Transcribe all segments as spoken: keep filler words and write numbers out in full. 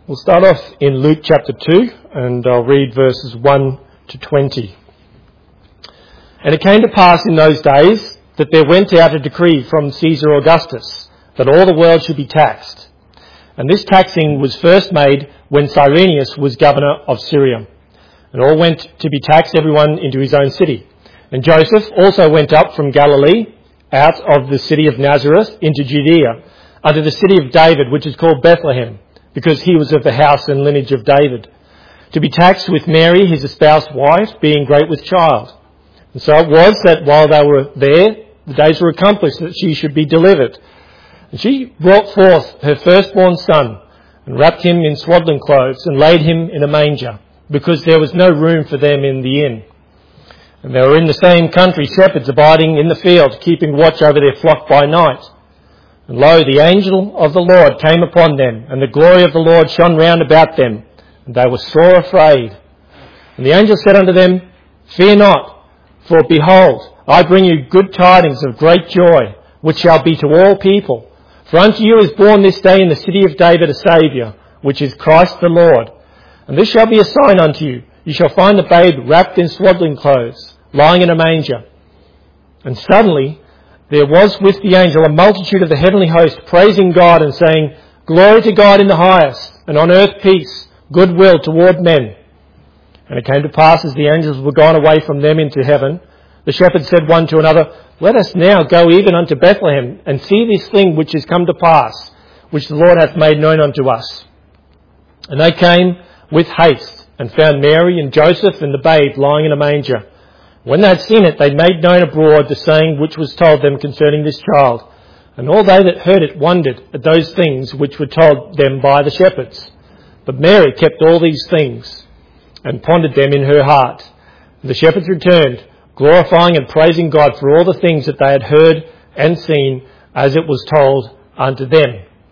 We'll start off in Luke chapter two, and I'll read verses one to twenty. And it came to pass in those days that there went out a decree from Caesar Augustus that all the world should be taxed. And this taxing was first made when Cyrenius was governor of Syria. And all went to be taxed, everyone into his own city. And Joseph also went up from Galilee, out of the city of Nazareth, into Judea, unto the city of David, which is called Bethlehem, because he was of the house and lineage of David, to be taxed with Mary, his espoused wife, being great with child. And so it was that while they were there, the days were accomplished that she should be delivered. And she brought forth her firstborn son, and wrapped him in swaddling clothes, and laid him in a manger, because there was no room for them in the inn. And there were in the same country shepherds abiding in the field, keeping watch over their flock by night. And lo, the angel of the Lord came upon them, and the glory of the Lord shone round about them, and they were sore afraid. And the angel said unto them, Fear not, for behold, I bring you good tidings of great joy, which shall be to all people. For unto you is born this day in the city of David a Saviour, which is Christ the Lord. And this shall be a sign unto you. You shall find the babe wrapped in swaddling clothes, lying in a manger. And suddenly there was with the angel a multitude of the heavenly host, praising God and saying, Glory to God in the highest, and on earth peace, goodwill toward men. And it came to pass, as the angels were gone away from them into heaven, the shepherds said one to another, Let us now go even unto Bethlehem, and see this thing which is come to pass, which the Lord hath made known unto us. And they came with haste, and found Mary and Joseph and the babe lying in a manger. When they had seen it, they made known abroad the saying which was told them concerning this child. And all they that heard it wondered at those things which were told them by the shepherds. But Mary kept all these things, and pondered them in her heart. And the shepherds returned, glorifying and praising God for all the things that they had heard and seen, as it was told unto them.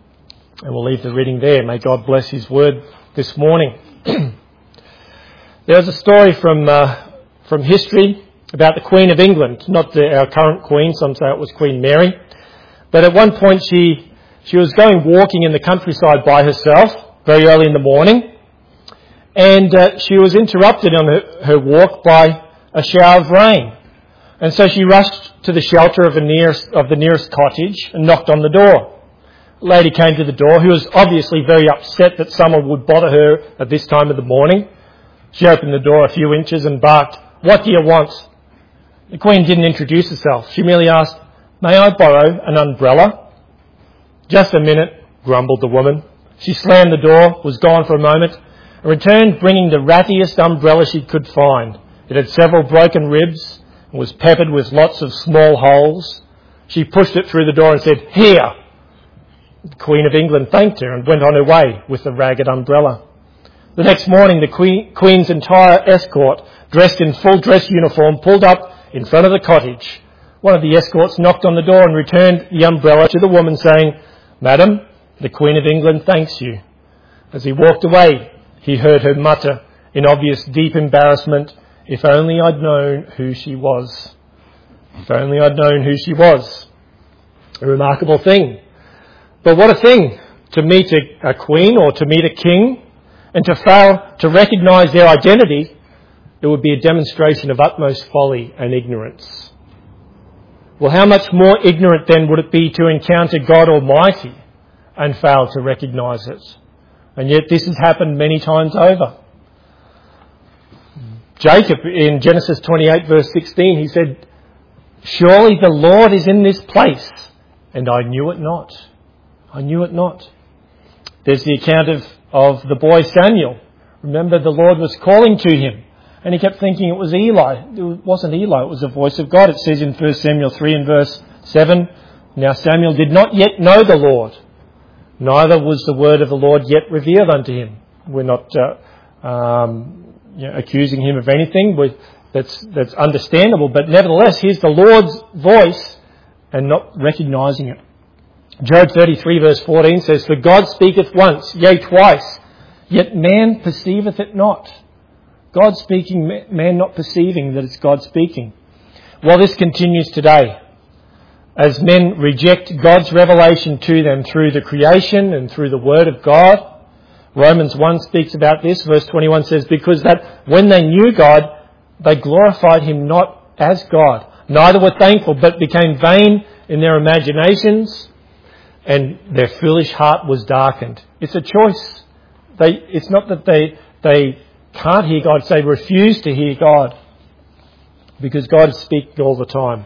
And we'll leave the reading there. May God bless his word this morning. There's a story from uh, from history about the Queen of England, not the, our current Queen. Some say it was Queen Mary. But at one point she she was going walking in the countryside by herself very early in the morning, and uh, she was interrupted on her, her walk by a shower of rain. And so she rushed to the shelter of, a nearest, of the nearest cottage and knocked on the door. A lady came to the door who was obviously very upset that someone would bother her at this time of the morning. She opened the door a few inches and barked, What do you want? The Queen didn't introduce herself. She merely asked, May I borrow an umbrella? Just a minute, grumbled the woman. She slammed the door, was gone for a moment, and returned bringing the rattiest umbrella she could find. It had several broken ribs and was peppered with lots of small holes. She pushed it through the door and said, Here! The Queen of England thanked her and went on her way with the ragged umbrella. The next morning, the Queen, Queen's entire escort, dressed in full dress uniform, pulled up in front of the cottage. One of the escorts knocked on the door and returned the umbrella to the woman, saying, Madam, the Queen of England thanks you. As he walked away, he heard her mutter in obvious deep embarrassment, If only I'd known who she was. If only I'd known who she was. A remarkable thing. But what a thing to meet a, a queen or to meet a king, and to fail to recognise their identity. It would be a demonstration of utmost folly and ignorance. Well, how much more ignorant then would it be to encounter God Almighty and fail to recognise it? And yet this has happened many times over. Jacob, in Genesis twenty-eight verse sixteen, he said, Surely the Lord is in this place, and I knew it not. I knew it not. There's the account of, of the boy Samuel. Remember, the Lord was calling to him, and he kept thinking it was Eli. It wasn't Eli, it was the voice of God. It says in First Samuel three and verse seven, Now Samuel did not yet know the Lord, neither was the word of the Lord yet revealed unto him. We're not uh, um, you know, accusing him of anything that's, that's understandable, but nevertheless, here's the Lord's voice and not recognising it. Job thirty-three verse fourteen says, For God speaketh once, yea twice, yet man perceiveth it not. God speaking, man not perceiving that it's God speaking. Well, this continues today. As men reject God's revelation to them through the creation and through the Word of God, Romans one speaks about this. Verse twenty-one says, because that when they knew God, they glorified him not as God, neither were thankful, but became vain in their imaginations, and their foolish heart was darkened. It's a choice. They, it's not that they, they can't hear God, they refuse to hear God, because God is speaking all the time.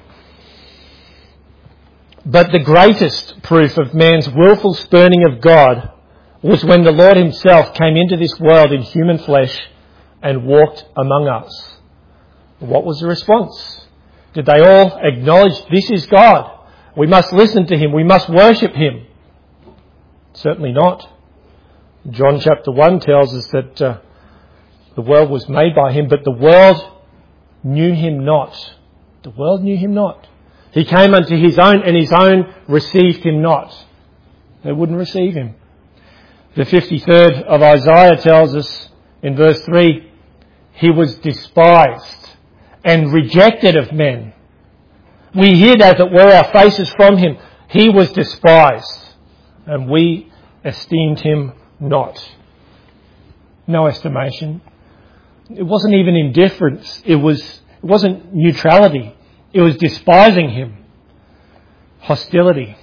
But the greatest proof of man's willful spurning of God was when the Lord himself came into this world in human flesh and walked among us. What was the response? Did they all acknowledge this is God? We must listen to him. We must worship him. Certainly not. John chapter one tells us that uh, the world was made by him, but the world knew him not. The world knew him not. He came unto his own, and his own received him not. They wouldn't receive him. The fifty-third of Isaiah tells us in verse three, he was despised and rejected of men. We hid, as it were, our faces from him. He was despised, and we esteemed him not. No estimation. It wasn't even indifference. It was, it wasn't neutrality. It was despising him. Hostility.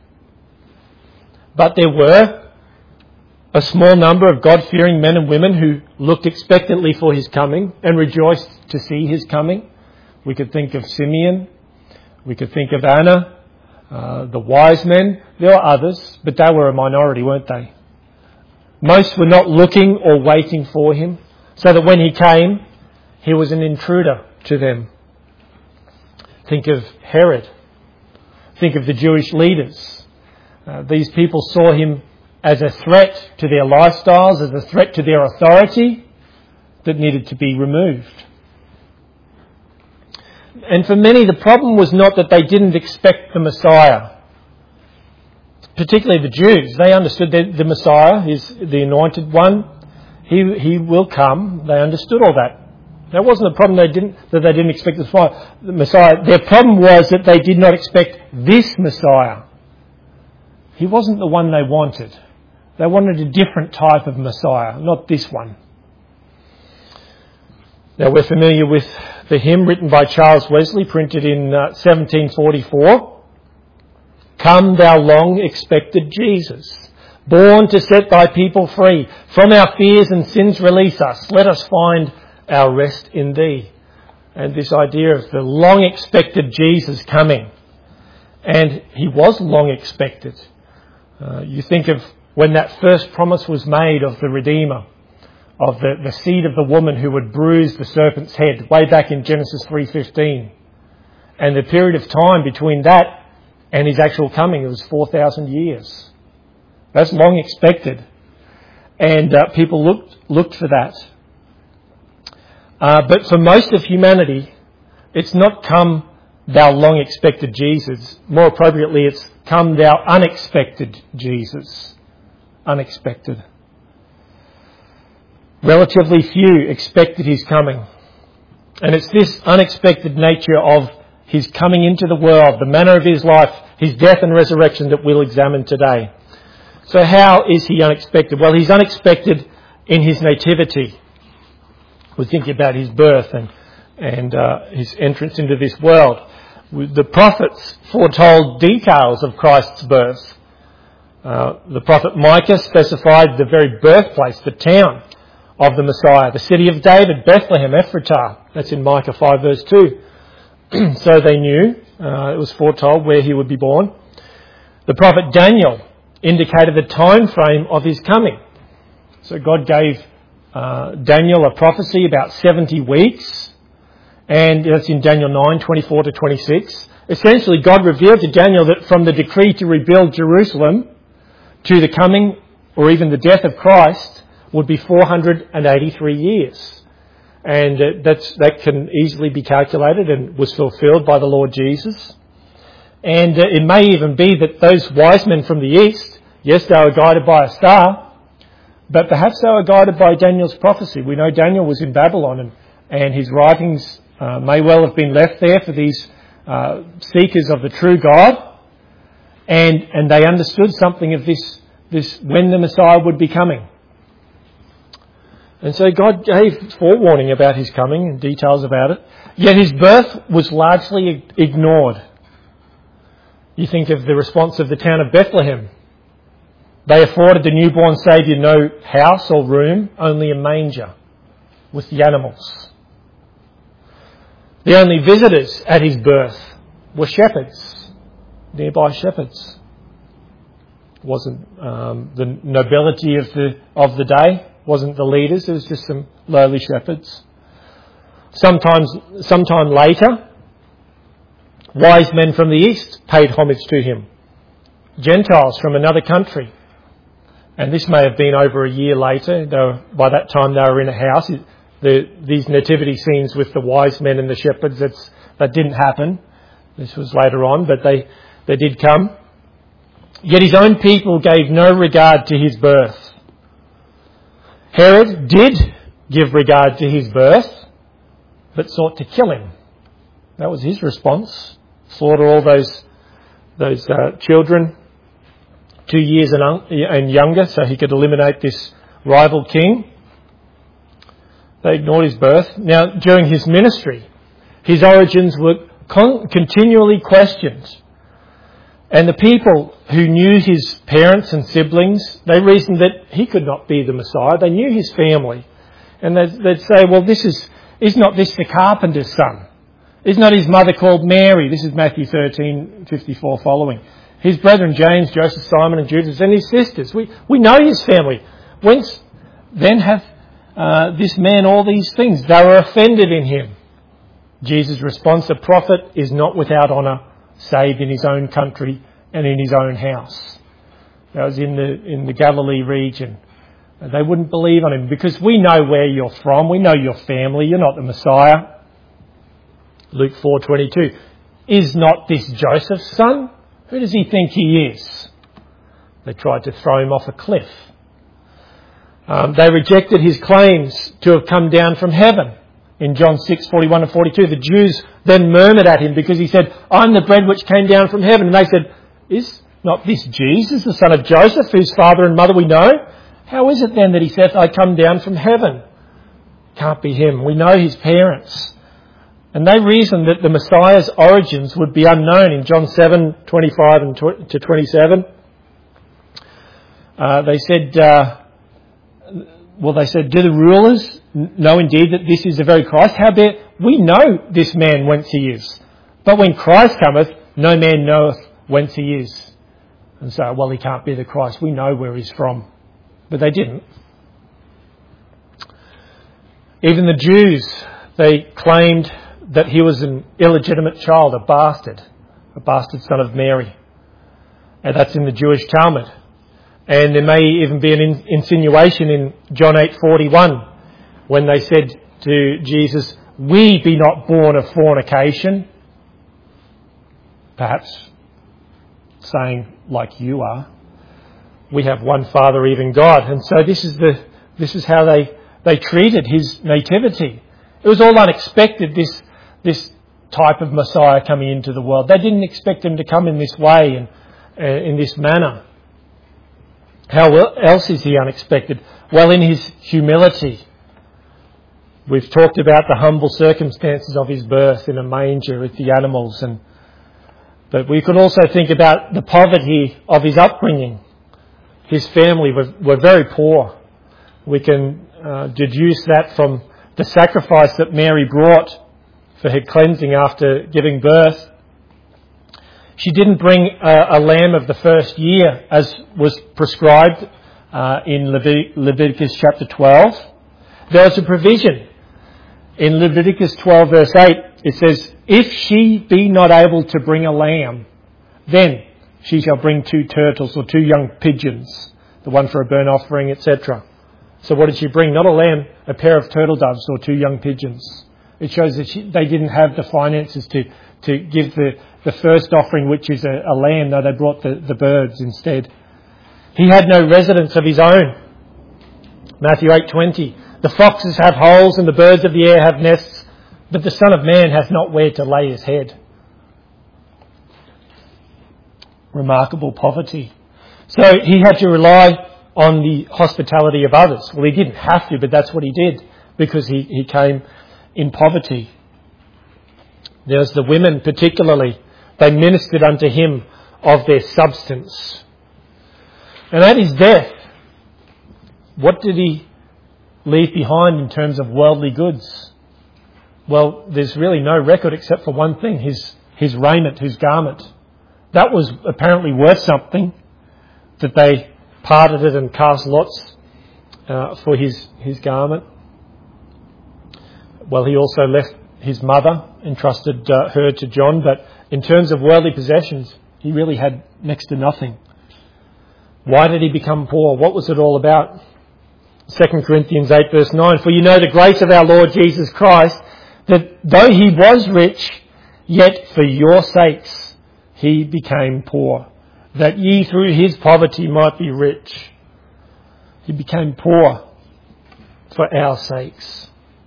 But there were a small number of God-fearing men and women who looked expectantly for his coming and rejoiced to see his coming. We could think of Simeon. We could think of Anna, uh, the wise men. There were others, but they were a minority, weren't they? Most were not looking or waiting for him, so that when he came, he was an intruder to them. Think of Herod. Think of the Jewish leaders. Uh, these people saw him as a threat to their lifestyles, as a threat to their authority that needed to be removed. And for many, the problem was not that they didn't expect the Messiah. Particularly the Jews. They understood that the Messiah is the anointed one. He, he will come. They understood all that. That wasn't the problem they didn't, that they didn't expect the Messiah. Their problem was that they did not expect this Messiah. He wasn't the one they wanted. They wanted a different type of Messiah, not this one. Now we're familiar with the hymn written by Charles Wesley, printed in uh, seventeen forty-four. Come thou long expected Jesus, born to set thy people free. From our fears and sins release us. Let us find our rest in thee. And this idea of the long expected Jesus coming. And he was long expected. Uh, you think of when that first promise was made of the Redeemer, of the, the seed of the woman who would bruise the serpent's head, way back in Genesis three fifteen. And the period of time between that and his actual coming, it was four thousand years. That's long expected. And uh, people looked, looked for that. Uh, but for most of humanity, it's not come thou long expected Jesus. More appropriately, it's come thou unexpected Jesus. Unexpected. Relatively few expected his coming. And it's this unexpected nature of his coming into the world, the manner of his life, his death and resurrection that we'll examine today. So how is he unexpected? Well, he's unexpected in his nativity. We think about his birth and, and uh, his entrance into this world. The prophets foretold details of Christ's birth. Uh, the prophet Micah specified the very birthplace, the town of the Messiah, the city of David, Bethlehem, Ephratah. That's in Micah five verse two. So they knew, uh, it was foretold where he would be born. The prophet Daniel indicated the time frame of his coming. So God gave uh, Daniel a prophecy about seventy weeks, and that's in Daniel nine, twenty-four to twenty-six. Essentially, God revealed to Daniel that from the decree to rebuild Jerusalem to the coming or even the death of Christ would be four hundred eighty-three years. And uh, that's, that can easily be calculated and was fulfilled by the Lord Jesus. And uh, it may even be that those wise men from the east, yes, they were guided by a star, but perhaps they were guided by Daniel's prophecy. We know Daniel was in Babylon, and, and his writings uh, may well have been left there for these uh, seekers of the true God. And, and they understood something of this, this when the Messiah would be coming. And so God gave forewarning about his coming and details about it. Yet his birth was largely ignored. You think of the response of the town of Bethlehem. They afforded the newborn Saviour no house or room, only a manger with the animals. The only visitors at his birth were shepherds, nearby shepherds. It wasn't um, the nobility of the of the day, wasn't the leaders, it was just some lowly shepherds. Sometimes, sometime later, wise men from the east paid homage to him. Gentiles from another country. And this may have been over a year later. They were, by that time they were in a house. The, these nativity scenes with the wise men and the shepherds, that's, that didn't happen. This was later on, but they, they did come. Yet his own people gave no regard to his birth. Herod did give regard to his birth, but sought to kill him. That was his response. Slaughter all those those uh, children, two years and, un- and younger, so he could eliminate this rival king. They ignored his birth. Now, during his ministry, his origins were con- continually questioned. And the people who knew his parents and siblings, they reasoned that he could not be the Messiah. They knew his family. And they'd, they'd say, well, this is, is not this the carpenter's son? Is not his mother called Mary? This is Matthew thirteen fifty-four following. His brethren James, Joseph, Simon and Judas and his sisters. We, we know his family. Whence then hath uh, this man all these things? They were offended in him. Jesus' response, a prophet is not without honour, save in his own country and in his own house. That was in the in the Galilee region. They wouldn't believe on him because we know where you're from. We know your family. You're not the Messiah. Luke four twenty-two. Is not this Joseph's son? Who does he think he is? They tried to throw him off a cliff. Um, they rejected his claims to have come down from heaven. In John six forty-one and forty-two, the Jews then murmured at him because he said, I'm the bread which came down from heaven. And they said, is not this Jesus, the son of Joseph, whose father and mother we know? How is it then that he saith, I come down from heaven? Can't be him. We know his parents. And they reasoned that the Messiah's origins would be unknown in John seven twenty-five and to twenty-seven. Uh, they said, uh, well, they said, do the rulers know indeed that this is the very Christ? Howbeit, we know this man whence he is. But when Christ cometh, no man knoweth whence he is. And so, well, he can't be the Christ. We know where he's from. But they didn't. Even the Jews, they claimed that he was an illegitimate child, a bastard, a bastard son of Mary. And that's in the Jewish Talmud. And there may even be an in- insinuation in John eight forty-one when they said to Jesus, we be not born of fornication. Perhaps saying, like you are, we have one Father, even God. And so this is the this is how they, they treated his nativity. It was all unexpected, this this type of Messiah coming into the world. They didn't expect him to come in this way and uh, in this manner. How else is he unexpected? Well, in his humility. We've talked about the humble circumstances of his birth in a manger with the animals, and but we could also think about the poverty of his upbringing. His family were, were very poor. We can uh, deduce that from the sacrifice that Mary brought for her cleansing after giving birth. She didn't bring a, a lamb of the first year as was prescribed uh, in Levit- Leviticus chapter twelve. There was a provision. In Leviticus twelve verse eight, it says, if she be not able to bring a lamb, then she shall bring two turtles or two young pigeons, the one for a burnt offering, et cetera. So what did she bring? Not a lamb, a pair of turtle doves or two young pigeons. It shows that she, they didn't have the finances to, to give the, the first offering, which is a, a lamb. No, they brought the, the birds instead. He had no residence of his own. Matthew eight twenty. The foxes have holes and the birds of the air have nests, but the Son of Man hath not where to lay his head. Remarkable poverty. So he had to rely on the hospitality of others. Well, he didn't have to, but that's what he did because he, he came in poverty. There's the women particularly. They ministered unto him of their substance. And at his death, what did he leave behind in terms of worldly goods? Well, there's really no record except for one thing, his, his raiment, his garment. That was apparently worth something, that they parted it and cast lots uh, for his, his garment. Well, he also left his mother, entrusted uh, her to John, but in terms of worldly possessions, he really had next to nothing. Why did he become poor? What was it all about? Second Corinthians eight verse nine, for you know the grace of our Lord Jesus Christ, that though he was rich, yet for your sakes he became poor, that ye through his poverty might be rich. He became poor for our sakes.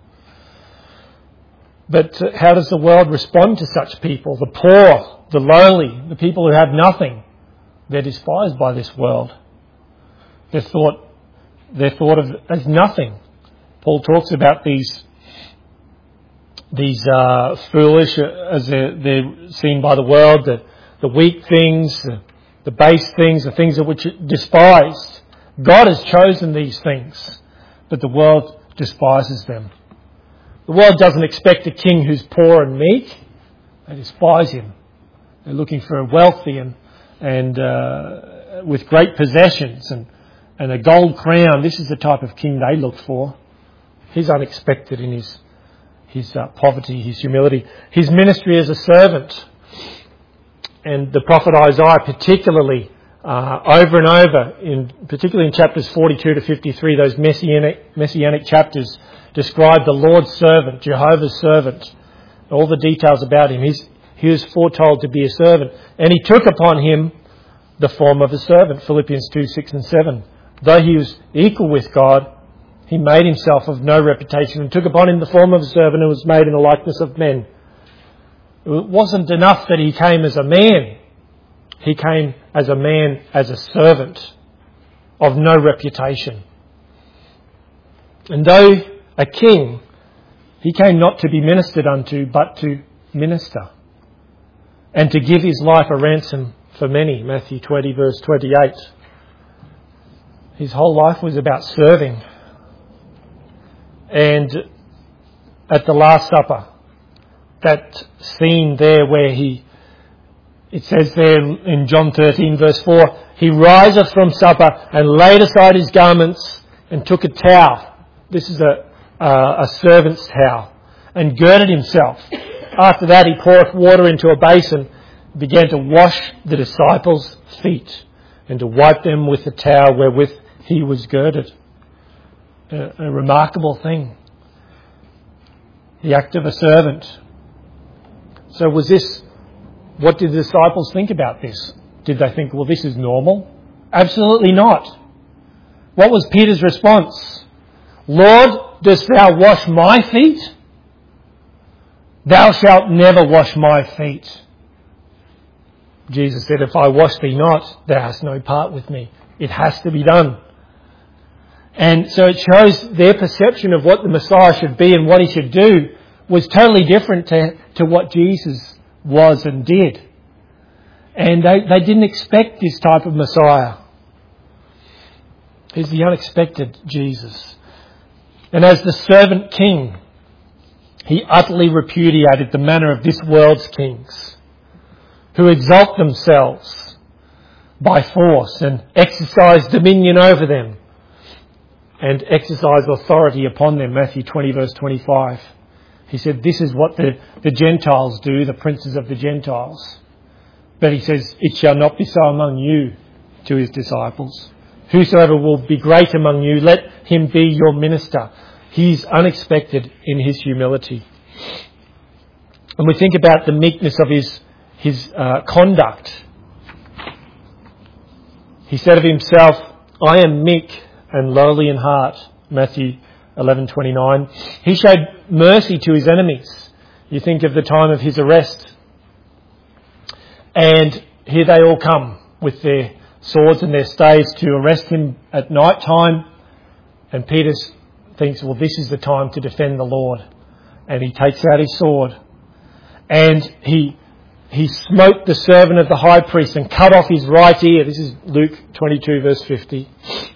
But how does the world respond to such people? The poor, the lowly, the people who have nothing. They're despised by this world. They're thought, they're thought of as nothing. Paul talks about these, these uh, foolish, as they're, they're seen by the world, the, the weak things, the, the base things, the things of which it despised. God has chosen these things, but the world despises them. The world doesn't expect a king who's poor and meek. They despise him. They're looking for a wealthy and, and uh, with great possessions and, and a gold crown. This is the type of king they look for. He's unexpected in his, his uh, poverty, his humility, his ministry as a servant. And the prophet Isaiah particularly, uh, over and over, in particularly in chapters forty-two to fifty-three, those messianic, messianic chapters, describe the Lord's servant, Jehovah's servant, all the details about him. He's, he was foretold to be a servant. And he took upon him the form of a servant, Philippians two, six and seven. Though he was equal with God, he made himself of no reputation and took upon him the form of a servant and was made in the likeness of men. It wasn't enough that he came as a man. He came as a man, as a servant of no reputation. And though a king, he came not to be ministered unto, but to minister, and to give his life a ransom for many. Matthew twenty verse twenty-eight. His whole life was about serving. And at the Last Supper, that scene there where he, it says there in John thirteen verse four, he riseth from supper and laid aside his garments and took a towel. This is a Uh, a servant's towel, and girded himself. After that he poured water into a basin, began to wash the disciples' feet, and to wipe them with the towel wherewith he was girded. A, a remarkable thing. The act of a servant. So was this, what did the disciples think about this? Did they think, well, this is normal? Absolutely not. What was Peter's response? Lord, dost thou wash my feet? Thou shalt never wash my feet. Jesus said, if I wash thee not, thou hast no part with me. It has to be done. And so it shows their perception of what the Messiah should be and what he should do was totally different to, to what Jesus was and did. And they, they didn't expect this type of Messiah. He's the unexpected Jesus. And as the servant king, he utterly repudiated the manner of this world's kings, who exalt themselves by force and exercise dominion over them and exercise authority upon them. Matthew twenty verse twenty-five. He said, this is what the, the Gentiles do, the princes of the Gentiles. But he says, it shall not be so among you, to his disciples. Whosoever will be great among you, let him be your minister. He's unexpected in his humility. And we think about the meekness of his, his uh, conduct. He said of himself, I am meek and lowly in heart. Matthew eleven twenty-nine. He showed mercy to his enemies. You think of the time of his arrest. And here they all come with their swords and their staves to arrest him at night time. And Peter thinks, well, this is the time to defend the Lord. And he takes out his sword. And he he smote the servant of the high priest and cut off his right ear. This is Luke twenty-two, verse fifty.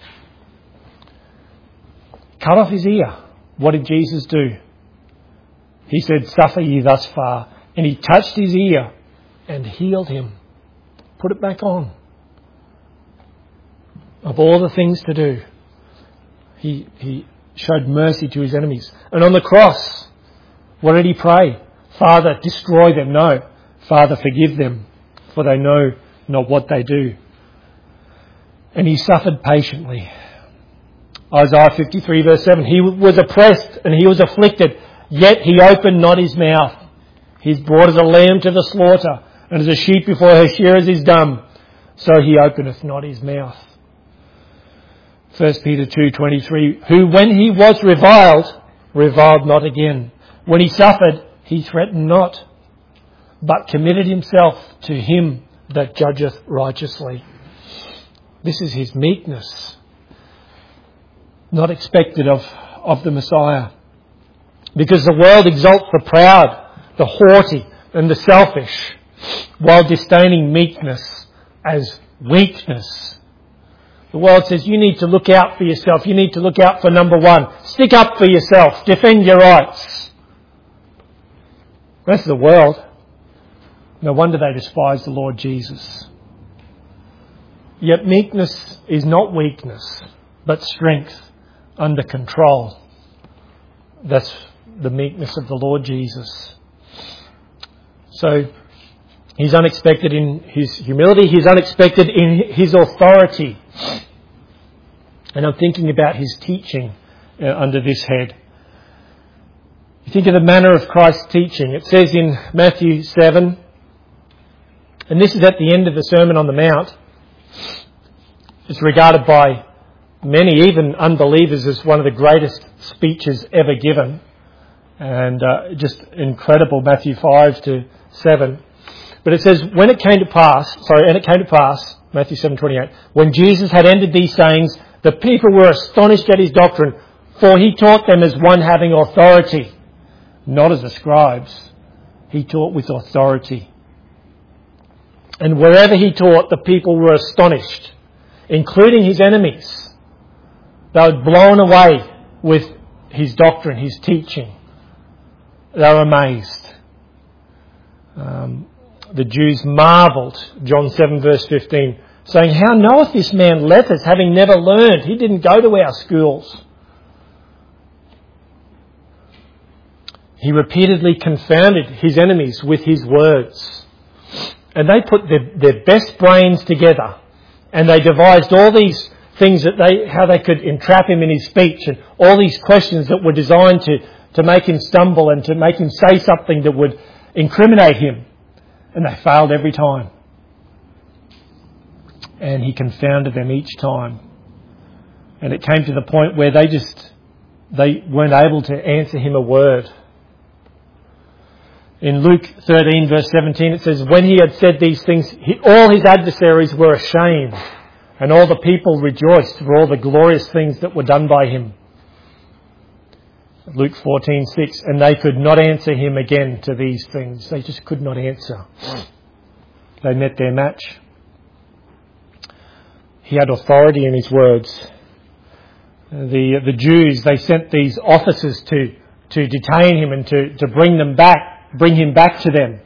Cut off his ear. What did Jesus do? He said, suffer ye thus far. And he touched his ear and healed him. Put it back on. Of all the things to do, he, he showed mercy to his enemies. And on the cross, what did he pray? Father, destroy them. No. Father, forgive them, for they know not what they do. And he suffered patiently. Isaiah fifty-three, verse seven. He was oppressed and he was afflicted, yet he opened not his mouth. He is brought as a lamb to the slaughter, and as a sheep before her shearers is dumb, so he openeth not his mouth. First Peter two twenty-three. Who, when he was reviled, reviled not again. When he suffered, he threatened not, but committed himself to him that judgeth righteously. This is his meekness, not expected of, of the Messiah. Because the world exalts the proud, the haughty and the selfish, while disdaining meekness as weakness. The world says you need to look out for yourself. You need to look out for number one. Stick up for yourself. Defend your rights. That's the world. No wonder they despise the Lord Jesus. Yet meekness is not weakness, but strength under control. That's the meekness of the Lord Jesus. So he's unexpected in his humility. He's unexpected in his authority. And I'm thinking about his teaching uh, under this head. You think of the manner of Christ's teaching. It says in Matthew seven, and this is at the end of the Sermon on the Mount. It's regarded by many, even unbelievers, as one of the greatest speeches ever given. And uh, just incredible, Matthew five to seven. But it says, when it came to pass, sorry, and it came to pass, Matthew seven twenty-eight, when Jesus had ended these sayings, the people were astonished at his doctrine, for he taught them as one having authority, not as the scribes. He taught with authority. And wherever he taught, the people were astonished, including his enemies. They were blown away with his doctrine, his teaching. They were amazed. Um, the Jews marvelled, John seven verse fifteen, saying, how knoweth this man letters, having never learned? He didn't go to our schools. He repeatedly confounded his enemies with his words. And they put their, their best brains together, and they devised all these things that they, how they could entrap him in his speech, and all these questions that were designed to, to make him stumble and to make him say something that would incriminate him. And they failed every time. And he confounded them each time. And it came to the point where they just, they weren't able to answer him a word. In Luke thirteen verse seventeen it says, when he had said these things, he, all his adversaries were ashamed, and all the people rejoiced for all the glorious things that were done by him. Luke fourteen six, and they could not answer him again to these things. They just could not answer. They met their match. He had authority in his words. The the Jews, they sent these officers to, to detain him and to, to bring them back. Bring him back to them.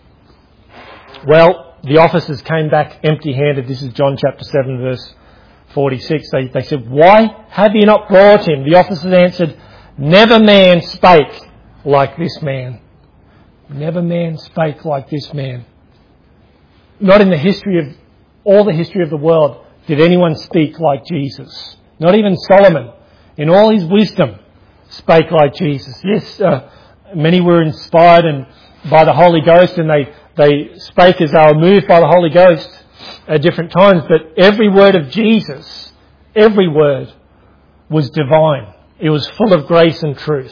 Well, the officers came back empty-handed. This is John chapter seven, verse forty-six. They, they said, why have you not brought him? The officers answered, never man spake like this man. Never man spake like this man. Not in the history of, all the history of the world, did anyone speak like Jesus. Not even Solomon, in all his wisdom, spake like Jesus. Yes, uh, many were inspired and by the Holy Ghost, and they, they spake as they were moved by the Holy Ghost at different times. But every word of Jesus, every word was divine. It was full of grace and truth.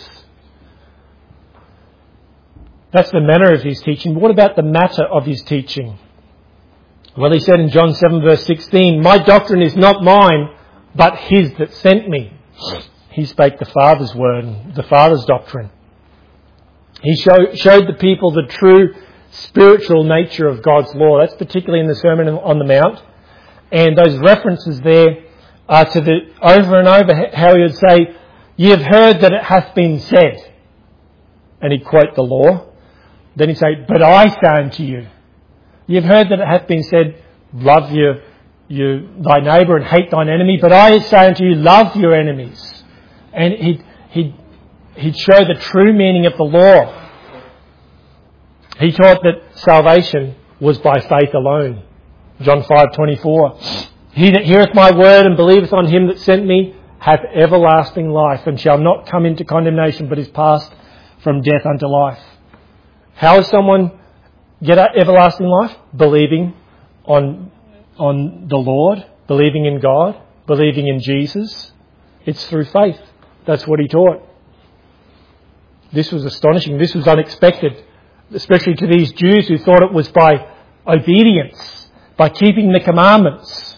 That's the manner of his teaching. But what about the matter of his teaching? Well, he said in John seven verse sixteen, my doctrine is not mine, but his that sent me. He spake the Father's word, the Father's doctrine. He show, showed the people the true spiritual nature of God's law. That's particularly in the Sermon on the Mount. And those references there are to the, over and over, how he would say, ye have heard that it hath been said. And he'd quote the law. Then he'd say, but I say unto you. You've heard that it hath been said, love your, your, thy neighbour and hate thine enemy. But I say unto you, love your enemies. And he'd, he'd, he'd show the true meaning of the law. He taught that salvation was by faith alone. John five twenty-four. He that heareth my word and believeth on him that sent me hath everlasting life, and shall not come into condemnation, but is passed from death unto life. How does someone get everlasting life? Believing on, on the Lord, believing in God, believing in Jesus. It's through faith. That's what he taught. This was astonishing. This was unexpected, especially to these Jews who thought it was by obedience, by keeping the commandments.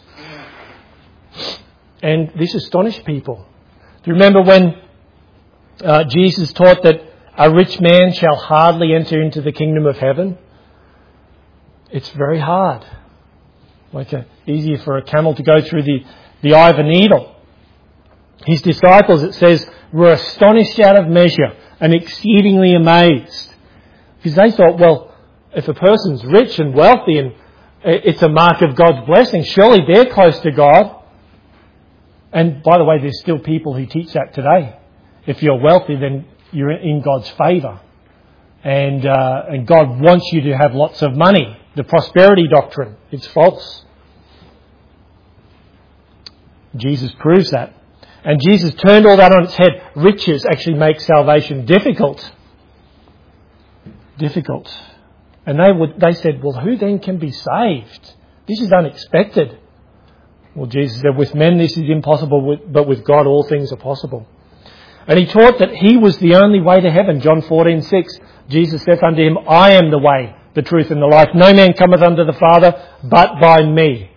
And this astonished people. Do you remember when uh, Jesus taught that a rich man shall hardly enter into the kingdom of heaven? It's very hard. Like a, easier for a camel to go through the, the eye of a needle. His disciples, it says, were astonished out of measure and exceedingly amazed. Because they thought, well, if a person's rich and wealthy and it's a mark of God's blessing, surely they're close to God. And by the way, there's still people who teach that today. If you're wealthy, then you're in God's favour. And, uh, and God wants you to have lots of money. The prosperity doctrine, it's false. Jesus proves that. And Jesus turned all that on its head. Riches actually make salvation difficult. Difficult. And they would, they said, well, who then can be saved? This is unexpected. Well, Jesus said, with men this is impossible, but with God all things are possible. And he taught that he was the only way to heaven. John fourteen six, Jesus saith unto him, I am the way, the truth and the life. No man cometh unto the Father but by me.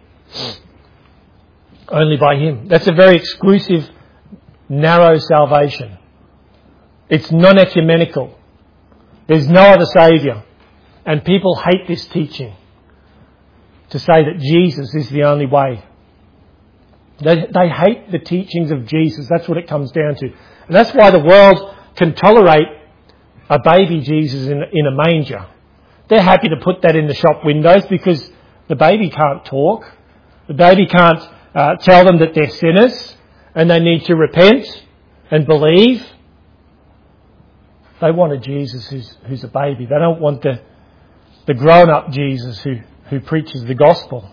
Only by him. That's a very exclusive, narrow salvation. It's non-ecumenical. There's no other Saviour. And people hate this teaching, to say that Jesus is the only way. They, they hate the teachings of Jesus. That's what it comes down to. And that's why the world can tolerate a baby Jesus in, in a manger. They're happy to put that in the shop windows because the baby can't talk. The baby can't uh, tell them that they're sinners and they need to repent and believe. They want a Jesus who's, who's a baby. They don't want the, the grown-up Jesus who, who preaches the gospel.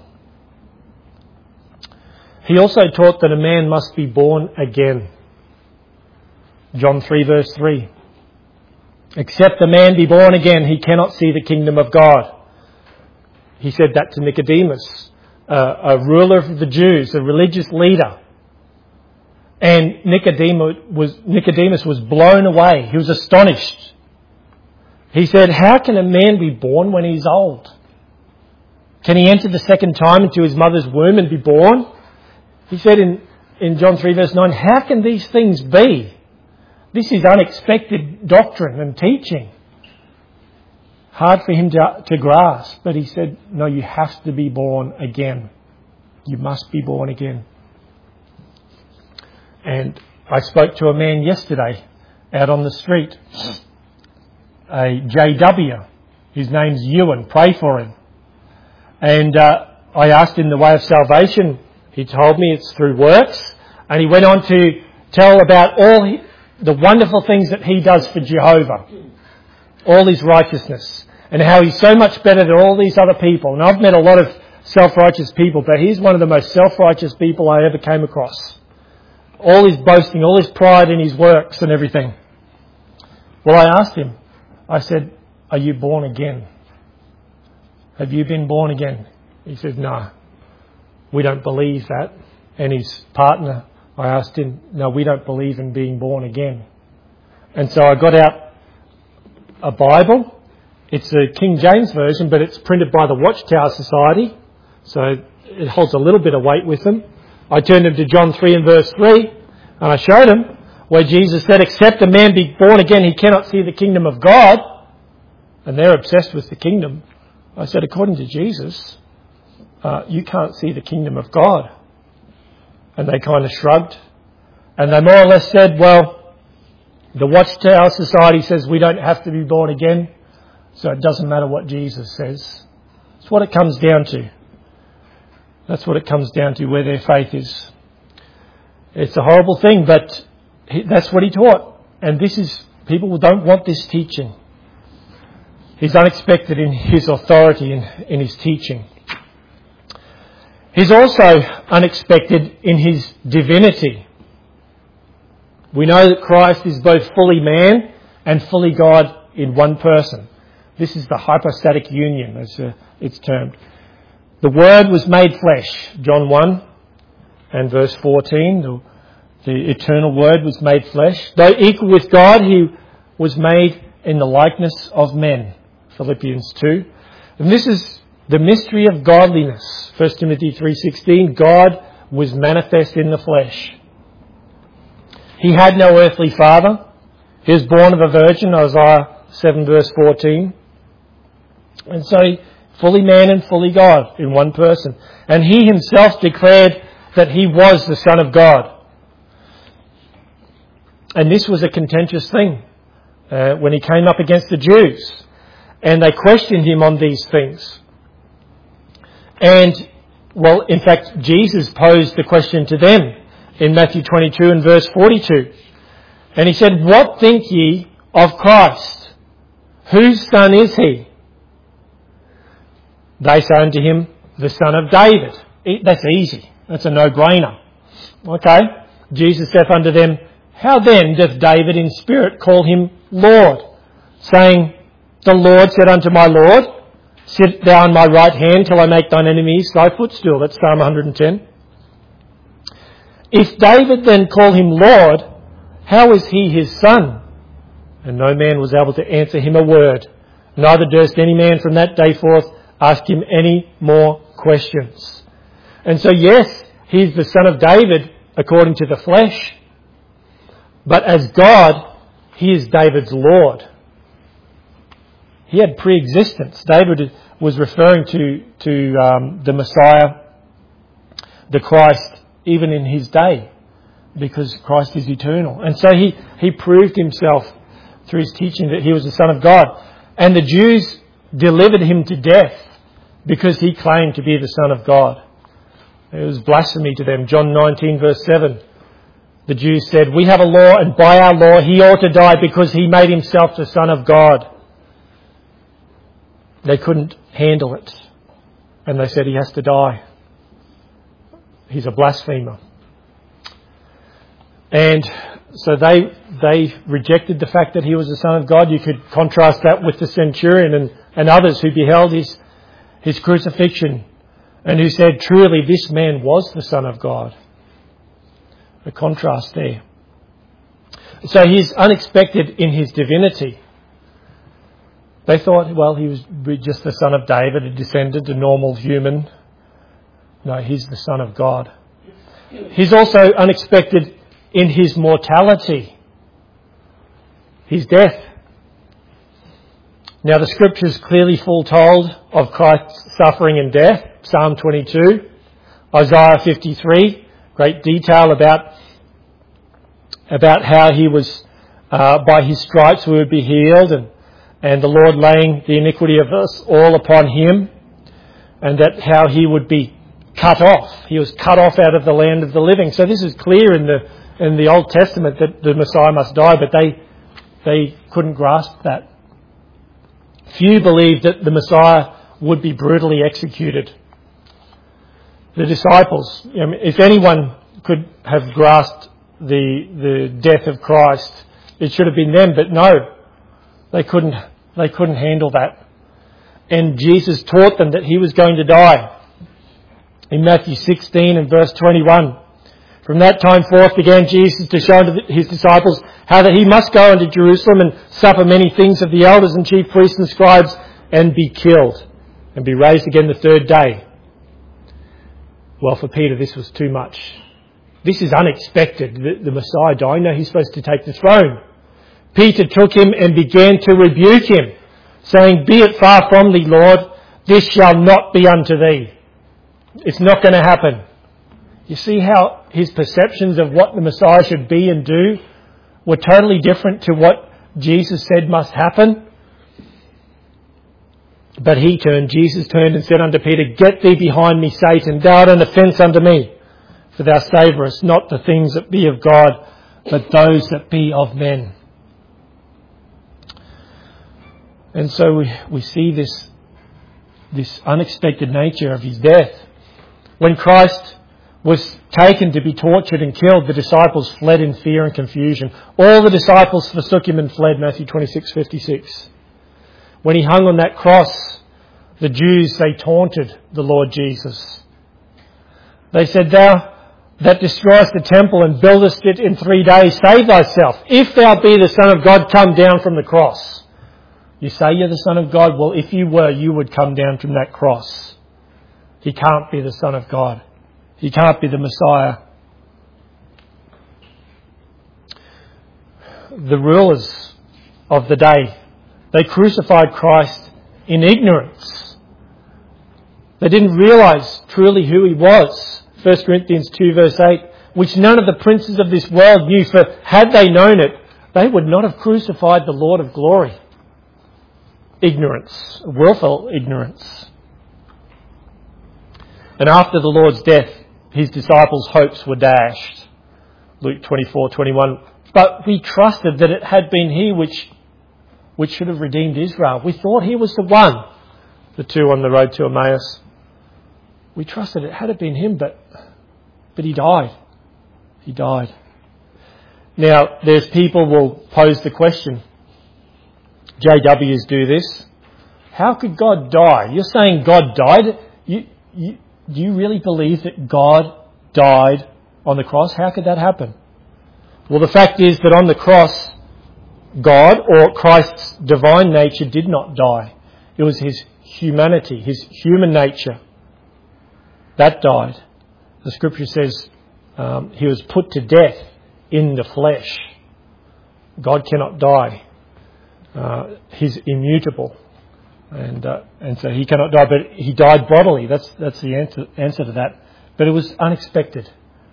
He also taught that a man must be born again. John three verse three. Except a man be born again, he cannot see the kingdom of God. He said that to Nicodemus, uh, a ruler of the Jews, a religious leader. And Nicodemus was, Nicodemus was blown away. He was astonished. He said, how can a man be born when he's old? Can he enter the second time into his mother's womb and be born? He said in, in John three verse nine, how can these things be? This is unexpected doctrine and teaching. Hard for him to, to grasp. But he said, no, you have to be born again. You must be born again. And I spoke to a man yesterday out on the street, a J W. His name's Ewan. Pray for him. And uh, I asked him the way of salvation. He told me it's through works. And he went on to tell about all he, the wonderful things that he does for Jehovah. All his righteousness. And how he's so much better than all these other people. And I've met a lot of self-righteous people, but he's one of the most self-righteous people I ever came across. All his boasting, all his pride in his works and everything. Well, I asked him, I said, are you born again? Have you been born again? He said, no, we don't believe that. And his partner, I asked him, no, we don't believe in being born again. And so I got out a Bible. It's a King James version, but it's printed by the Watchtower Society. So it holds a little bit of weight with them. I turned them to John three and verse three, and I showed them where Jesus said, except a man be born again, he cannot see the kingdom of God. And they're obsessed with the kingdom. I said, according to Jesus, uh, you can't see the kingdom of God. And they kind of shrugged. And they more or less said, well, the Watchtower Society says we don't have to be born again, so it doesn't matter what Jesus says. That's what it comes down to. That's what it comes down to, where their faith is. It's a horrible thing, but that's what he taught. And this is, people don't want this teaching. He's unexpected in his authority and in, in his teaching. He's also unexpected in his divinity. We know that Christ is both fully man and fully God in one person. This is the hypostatic union, as uh, it's termed. The Word was made flesh, John one and verse fourteen. The, the eternal Word was made flesh. Though equal with God, he was made in the likeness of men, Philippians two. And this is the mystery of godliness, First Timothy three sixteen. God was manifest in the flesh. He had no earthly father. He was born of a virgin, Isaiah seven verse fourteen. And so, fully man and fully God in one person. And he himself declared that he was the Son of God. And this was a contentious thing uh, when he came up against the Jews. And they questioned him on these things. And, well, in fact, Jesus posed the question to them in Matthew twenty-two and verse forty-two. And he said, what think ye of Christ? Whose son is he? They say unto him, the son of David. That's easy. That's a no-brainer. Okay. Jesus saith unto them, how then doth David in spirit call him Lord, saying, the Lord said unto my Lord, sit thou on my right hand till I make thine enemies thy footstool. That's Psalm one hundred ten. If David then call him Lord, how is he his son? And no man was able to answer him a word. Neither durst any man from that day forth ask him any more questions. And so, yes, he's the son of David according to the flesh. But as God, he is David's Lord. He had pre-existence. David was referring to, to um, the Messiah, the Christ, even in his day, because Christ is eternal. And so he, he proved himself through his teaching that he was the Son of God. And the Jews delivered him to death because he claimed to be the Son of God. It was blasphemy to them. John nineteen verse seven. The Jews said, we have a law, and by our law he ought to die because he made himself the Son of God. They couldn't handle it. And they said he has to die. He's a blasphemer. And so they they rejected the fact that he was the Son of God. You could contrast that with the centurion and, and others who beheld his, his crucifixion and who said, truly this man was the Son of God. A contrast there. So he's unexpected in his divinity. They thought, well, he was just the son of David, a descendant, a normal human. No, he's the Son of God. He's also unexpected in his mortality, his death. Now, the Scriptures clearly foretold of Christ's suffering and death. Psalm twenty-two, Isaiah fifty-three, great detail about, about how he was, uh, by his stripes we would be healed, and and the Lord laying the iniquity of us all upon him, and that how he would be cut off. He was cut off out of the land of the living. So this is clear in the in the Old Testament that the Messiah must die, but they they couldn't grasp that. Few believed that the Messiah would be brutally executed. The disciples, I mean, if anyone could have grasped the the death of Christ, it should have been them, but no. They couldn't, they couldn't handle that. And Jesus taught them that he was going to die. In Matthew sixteen and verse twenty-one. From that time forth began Jesus to show unto his disciples how that he must go unto Jerusalem and suffer many things of the elders and chief priests and scribes and be killed and be raised again the third day. Well, for Peter, this was too much. This is unexpected. The, the Messiah dying. No, he's supposed to take the throne. Peter took him and began to rebuke him, saying, "Be it far from thee, Lord, this shall not be unto thee." It's not going to happen. You see how his perceptions of what the Messiah should be and do were totally different to what Jesus said must happen? But he turned, Jesus turned and said unto Peter, "Get thee behind me, Satan, thou art an offence unto me. For thou savourest not the things that be of God, but those that be of men." And so we, we see this, this unexpected nature of his death. When Christ was taken to be tortured and killed, the disciples fled in fear and confusion. All the disciples forsook him and fled, Matthew twenty-six fifty-six. When he hung on that cross, the Jews, they taunted the Lord Jesus. They said, "Thou that destroyest the temple and buildest it in three days, save thyself. If thou be the Son of God, come down from the cross." You say you're the Son of God? Well, if you were, you would come down from that cross. He can't be the Son of God. He can't be the Messiah. The rulers of the day, they crucified Christ in ignorance. They didn't realise truly who he was. First Corinthians two verse eight, which none of the princes of this world knew, for had they known it, they would not have crucified the Lord of glory. Ignorance, willful ignorance. And after the Lord's death, his disciples' hopes were dashed. Luke twenty-four twenty-one. But we trusted that it had been he which, which should have redeemed Israel. We thought he was the one. The two on the road to Emmaus. We trusted it had it been him, but, but he died. He died. Now, there's people will pose the question. J Ws do this. How could God die? You're saying God died? You, you, do you really believe that God died on the cross? How could that happen? Well, the fact is that on the cross, God, or Christ's divine nature, did not die. It was his humanity, his human nature, that died. The scripture says um, he was put to death in the flesh. God cannot die. Uh, he's immutable. And uh, and so he cannot die, but he died bodily. That's that's the answer, answer to that. But it was unexpected.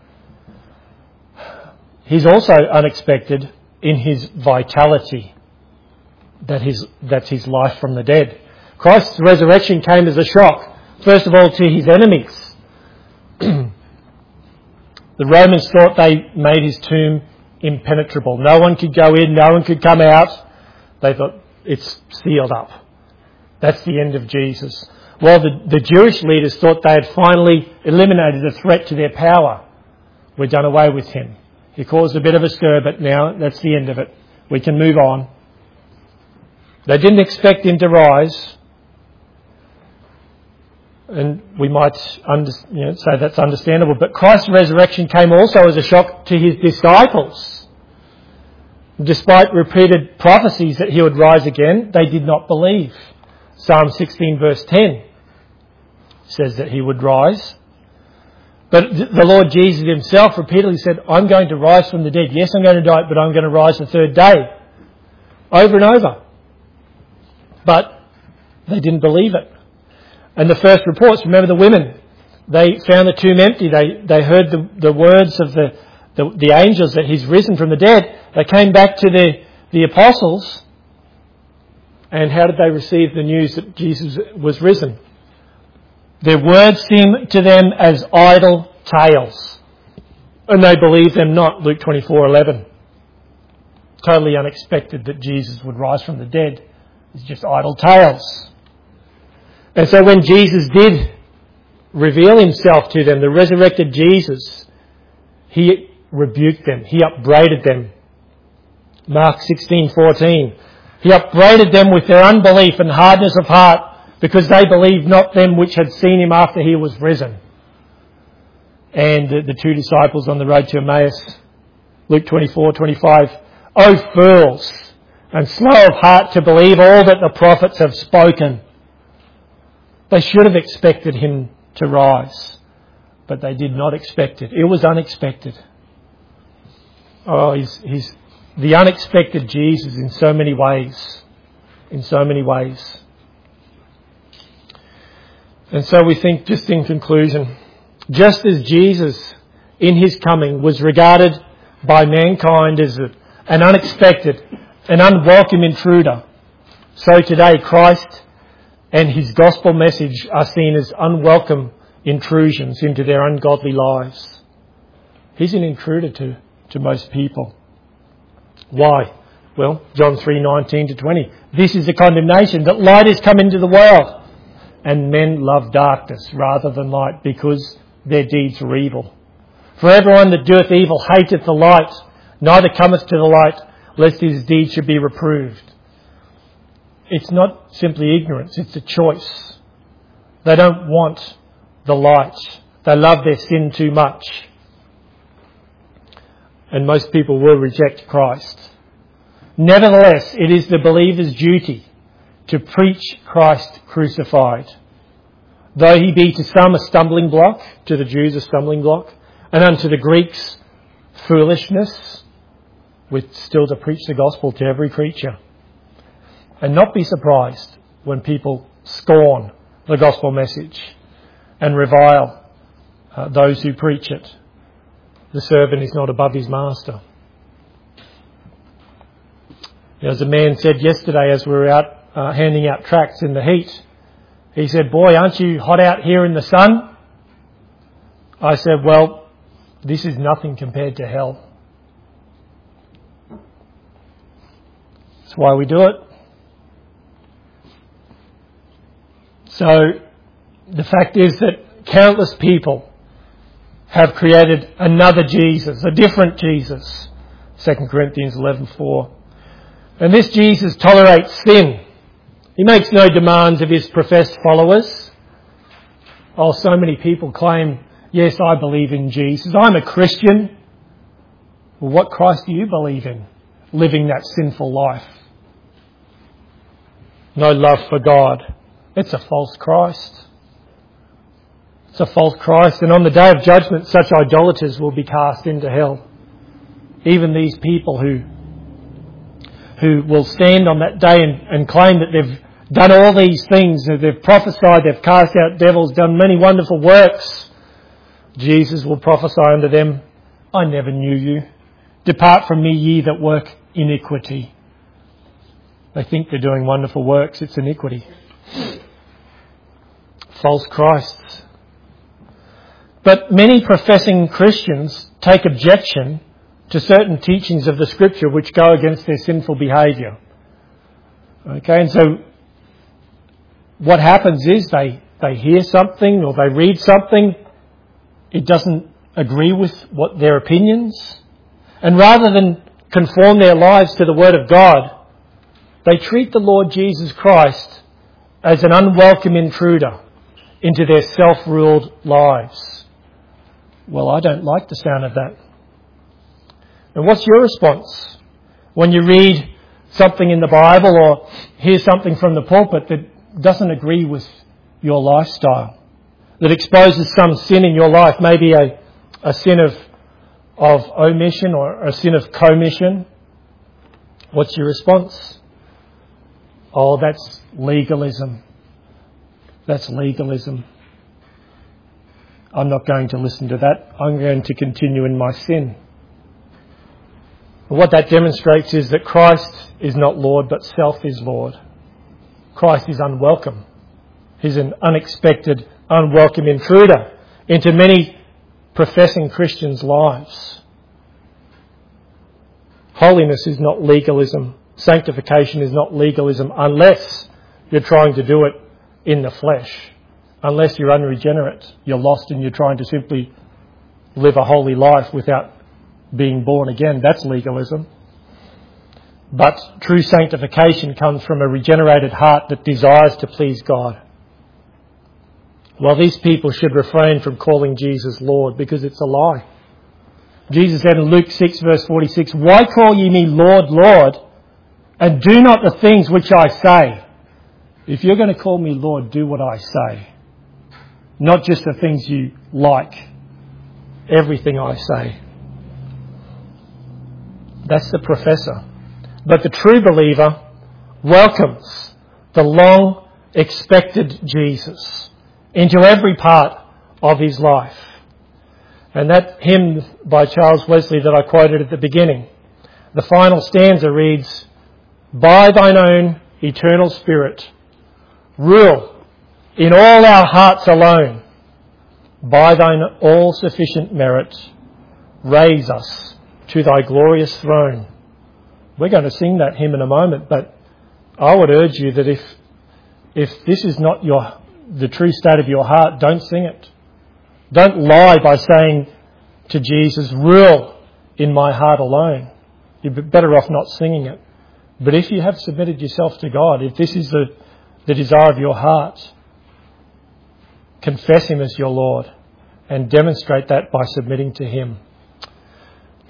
He's also unexpected in his vitality. That his, that's his life from the dead. Christ's resurrection came as a shock, first of all, to his enemies. The Romans thought they made his tomb impenetrable. No one could go in, no one could come out. They thought it's sealed up. That's the end of Jesus. Well, the, the Jewish leaders thought they had finally eliminated a threat to their power. We're done away with him. He caused a bit of a stir, but now that's the end of it. We can move on. They didn't expect him to rise. And we might under, you know, say that's understandable. But Christ's resurrection came also as a shock to his disciples. Despite repeated prophecies that he would rise again, they did not believe. Psalm sixteen verse ten says that he would rise. But the Lord Jesus himself repeatedly said, "I'm going to rise from the dead. Yes, I'm going to die, but I'm going to rise the third day." Over and over. But they didn't believe it. And the first reports, remember the women, they found the tomb empty. They they heard the, the words of the, the, the angels that he's risen from the dead. They came back to the, the apostles. And how did they receive the news that Jesus was risen? Their words seemed to them as idle tales. And they believed them not, Luke twenty-four eleven. Totally unexpected that Jesus would rise from the dead. It's just idle tales. And so when Jesus did reveal himself to them, the resurrected Jesus, he rebuked them. He upbraided them. Mark sixteen fourteen. He upbraided them with their unbelief and hardness of heart, because they believed not them which had seen him after he was risen. And the, the two disciples on the road to Emmaus, Luke twenty-four twenty-five. O fools, and slow of heart to believe all that the prophets have spoken. They should have expected him to rise. but they did not expect it. It was unexpected. Oh, he's, he's the unexpected Jesus in so many ways. In so many ways. And so we think, just in conclusion, just as Jesus in his coming was regarded by mankind as a, an unexpected, an unwelcome intruder, so today Christ and his gospel message are seen as unwelcome intrusions into their ungodly lives. He's an intruder to, to most people. Why? Well, John three nineteen to twenty. This is the condemnation, that light has come into the world, and men love darkness rather than light, because their deeds were evil. For everyone that doeth evil hateth the light, neither cometh to the light, lest his deeds should be reproved. It's not simply ignorance, it's a choice. They don't want the light. They love their sin too much. And most people will reject Christ. Nevertheless, it is the believer's duty to preach Christ crucified. Though he be to some a stumbling block, to the Jews a stumbling block, and unto the Greeks foolishness, we're still to preach the gospel to every creature. And not be surprised when people scorn the gospel message and revile uh, those who preach it. The servant is not above his master. As a man said yesterday as we were out uh, handing out tracts in the heat, he said, "Boy, aren't you hot out here in the sun?" I said, "Well, this is nothing compared to hell." That's why we do it. So the fact is that countless people have created another Jesus, a different Jesus. Second Corinthians eleven four. And this Jesus tolerates sin. He makes no demands of his professed followers. Oh, so many people claim, "Yes, I believe in Jesus. I'm a Christian." Well, what Christ do you believe in? Living that sinful life. No love for God. It's a false Christ. It's a false Christ. And on the day of judgment, such idolaters will be cast into hell. Even these people who who will stand on that day and, and claim that they've done all these things, that they've prophesied, they've cast out devils, done many wonderful works. Jesus will prophesy unto them, "I never knew you. Depart from me, ye that work iniquity." They think they're doing wonderful works. It's iniquity. False Christs. But many professing Christians take objection to certain teachings of the Scripture which go against their sinful behaviour. Okay, and so what happens is they, they hear something or they read something, it doesn't agree with what their opinions, and rather than conform their lives to the Word of God, they treat the Lord Jesus Christ as an unwelcome intruder into their self-ruled lives. Well, I don't like the sound of that. And what's your response when you read something in the Bible or hear something from the pulpit that doesn't agree with your lifestyle, that exposes some sin in your life, maybe a, a sin of, of omission or a sin of commission? What's your response? Oh, that's legalism. That's legalism. I'm not going to listen to that. I'm going to continue in my sin. What that demonstrates is that Christ is not Lord, but self is Lord. Christ is unwelcome. He's an unexpected, unwelcome intruder into many professing Christians' lives. Holiness is not legalism. Sanctification is not legalism unless you're trying to do it in the flesh. Unless you're unregenerate, you're lost and you're trying to simply live a holy life without being born again. That's legalism. But true sanctification comes from a regenerated heart that desires to please God. Well, these people should refrain from calling Jesus Lord, because it's a lie. Jesus said in Luke six verse forty-six, "Why call ye me Lord, Lord, and do not the things which I say?" If you're going to call me Lord, do what I say. Not just the things you like everything I say. That's the professor. But the true believer welcomes the long-expected Jesus into every part of his life. And that hymn by Charles Wesley that I quoted at the beginning, the final stanza reads, "By thine own eternal Spirit, rule in all our hearts alone. By thine all-sufficient merit, raise us to thy glorious throne." We're going to sing that hymn in a moment, but I would urge you that if if this is not your the true state of your heart, don't sing it. Don't lie by saying to Jesus, "Rule in my heart alone." You're better off not singing it. But if you have submitted yourself to God, if this is the, the desire of your heart, confess him as your Lord and demonstrate that by submitting to him.